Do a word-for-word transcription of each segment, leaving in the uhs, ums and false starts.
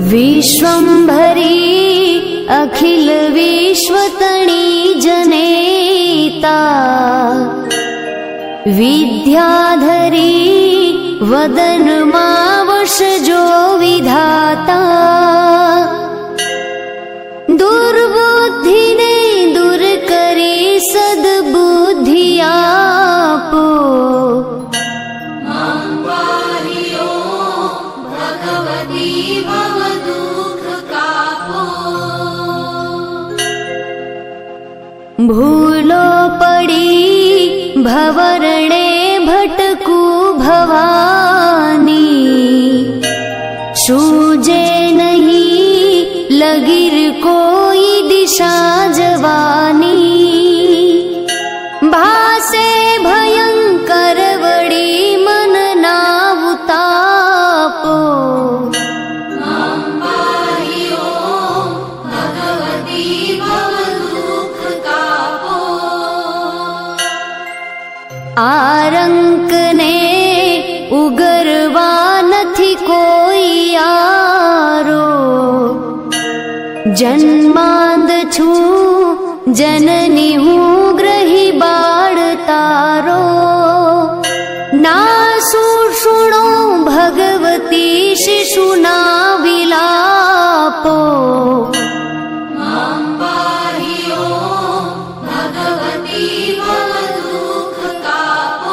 विश्वंभरी अखिल विश्वतणी जनेता विद्याधरी वदन मावश जो विधाता दुर्बुद्धि ने दूर करी सद्बुद्धि आपो भगवती भव दुख कापो भूलो पड़ी भवरणे भटकू भवानी सूझे नहीं लगिर कोई दिशा जवानी भासे भयंकर वड़ी मन नावतापो भगवती भव दुख कापो आरंक ने उगरवा नथी कोई यारो जन्मांध छू जननी हूँ ग्रही बाळ तारो ना सुषुणो भगवती शिशुना विलापो भगवती भव दुख कापो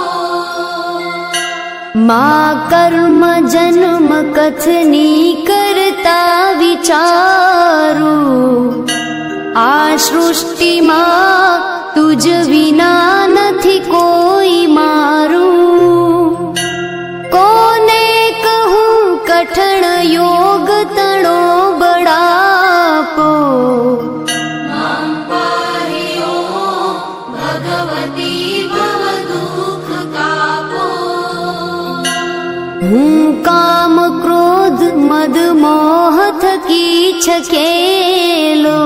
मां कर्म जन्म कथनी करता विचारू आ सृष्टि मां तुझ विना नथी कोई मारू कोने कहूं कठण योग तणो बड़ापो भगवती भव दुख कापो हूँ काम क्रोध मद मोह थकी छकेलो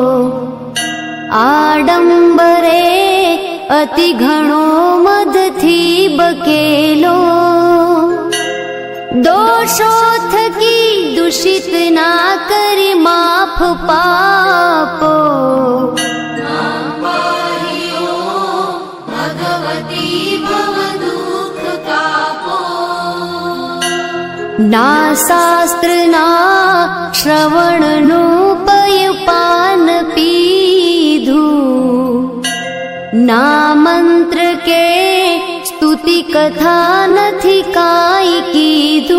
आडंबरे अति घणो मद थी बकेलो दोषो थकी दूषित ना करी माफ पापो भगवती भव दुख कापो ना शास्त्र ना श्रवण नो पय पान पीधू ना मंत्र के स्तुति कथा नथी काई कीधू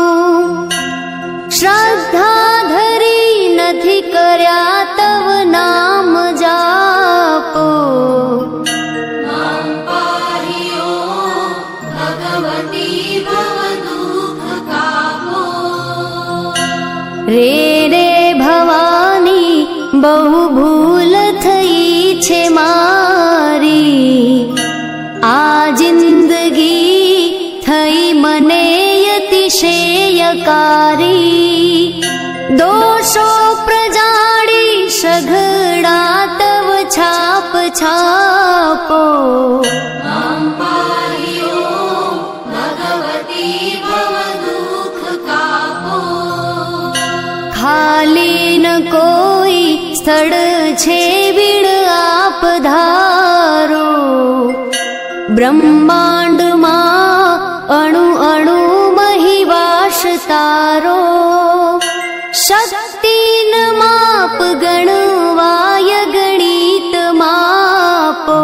श्रद्धा धरी नथी कर्या तव नाम जापो भगवती भव दुख कापो रे रे भवानी बहु भूल थई छे मारी आ जिंदगी थई मने अतिशयकारी दोषो प्रजाड़ी सघड़ा तव छाप छापो भगवती भव दुख कापो खाली न कोई स्थળ छे वीण आप धारो ब्रह्मांड मां अणु अणु महिवास तारो शक्ति न माप गणवाय गणित मापो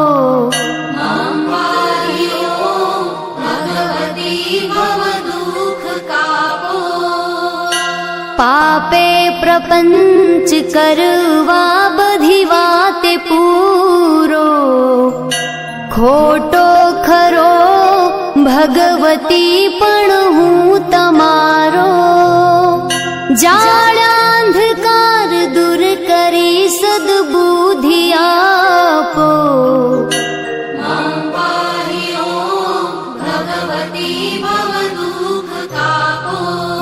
भगवती भव दुख कापो पापे प्रपंच करवा बधी वाते पूरो खोटो खरो भगवती पण हूँ तमारो जाळांधकार दूर करी सद्बुद्धि आपो भगवती भव दुख कापो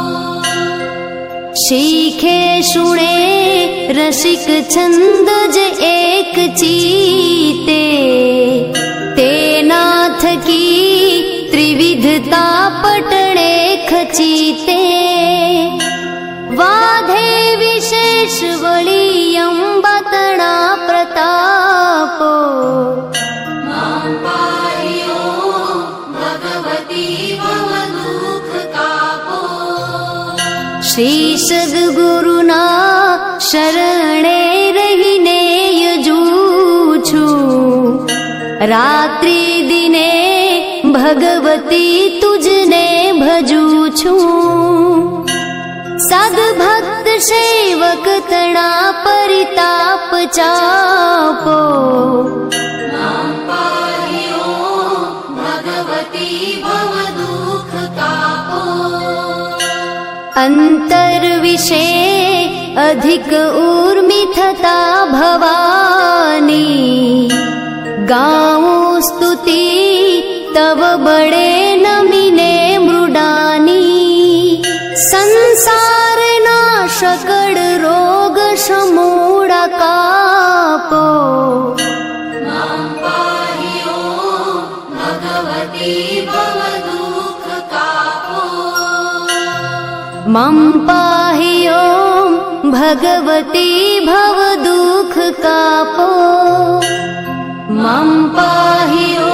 शीखे सुणे रसिक छंद ज एक चीते तेनाथ की त्रिविधता पटणे खचीते वाधे शरणे रहीने यजू छूं। रात्रि दिने भगवती तुझने भजू छूं। सद्भक्त सेवक तणा परिताप चापो। मां पाहि ओं भगवती भव दुख तापो। अंतर विषे अधिक ऊर्मि थता भवानी। गाऊं स्तुति तव बड़े नमिने मृडानी। संसार नाशकड़ रोग समूढ़ कापो। मां पाहि ओं भगवती भव दुख तापो। मां पाहि ओं भगवती भव दुख कापो। मां पाहि